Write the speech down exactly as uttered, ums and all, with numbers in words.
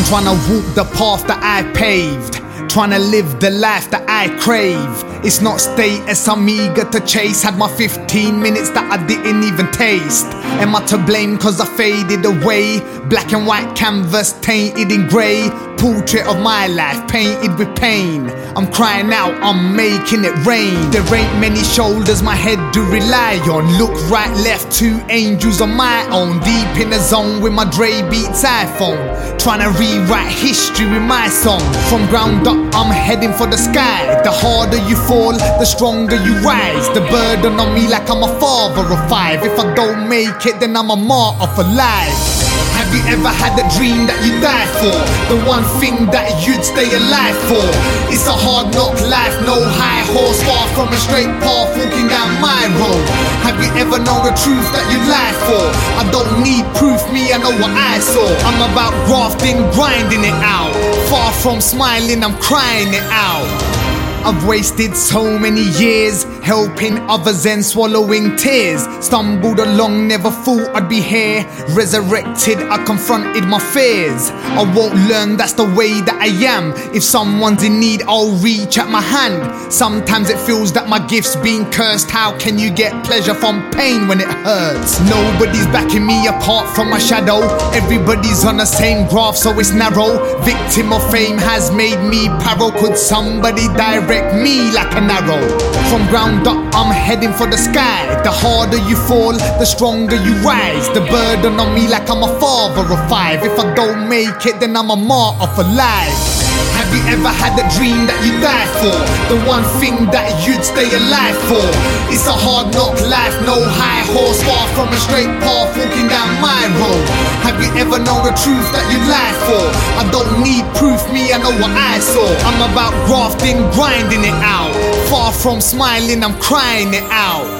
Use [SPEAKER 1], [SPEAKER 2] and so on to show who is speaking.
[SPEAKER 1] Trying to walk the path that I paved, trying to live the life that I crave. It's not status I'm eager to chase. Had my fifteen minutes that I didn't even taste. Am I to blame cause I faded away? Black and white canvas tainted in grey. Portrait of my life painted with pain. I'm crying out, I'm making it rain. There ain't many shoulders my head do rely on. Look right, left, two angels on my own. Deep in the zone with my Dre Beats iPhone. Trying to rewrite history with my song. From ground up, I'm heading for the sky. The harder you fall, the stronger you rise. The burden on me like I'm a father of five. If I don't make it, then I'm a martyr for life. Have you ever had a dream that you died for? The one thing that you'd stay alive for? It's a hard knock life, no high horse, far from a straight path walking down my road. Have you ever known the truth that you'd lie for? I don't need proof, me, I know what I saw. I'm about grafting, grinding it out. Far from smiling, I'm crying it out. I've wasted so many years helping others and swallowing tears. Stumbled along, never thought I'd be here. Resurrected, I confronted my fears. I won't learn, that's the way that I am. If someone's in need, I'll reach out my hand. Sometimes it feels that my gift's been cursed. How can you get pleasure from pain when it hurts? Nobody's backing me apart from my shadow. Everybody's on the same graph, so it's narrow. Victim of fame has made me paro. Could somebody direct me like an arrow? From ground up, I'm heading for the sky. The harder you fall, the stronger you rise. The burden on me like I'm a father of five. If I don't make it, then I'm a martyr for life. Have you ever had a dream that you died for? The one thing that you'd stay alive for? It's a hard knock life, no high horse, far from a straight path walking down my road. Have you ever known the truth that you'd lie for? I don't need proof, me, I know what I saw. I'm about grafting, grinding it out. Far from smiling, I'm crying it out.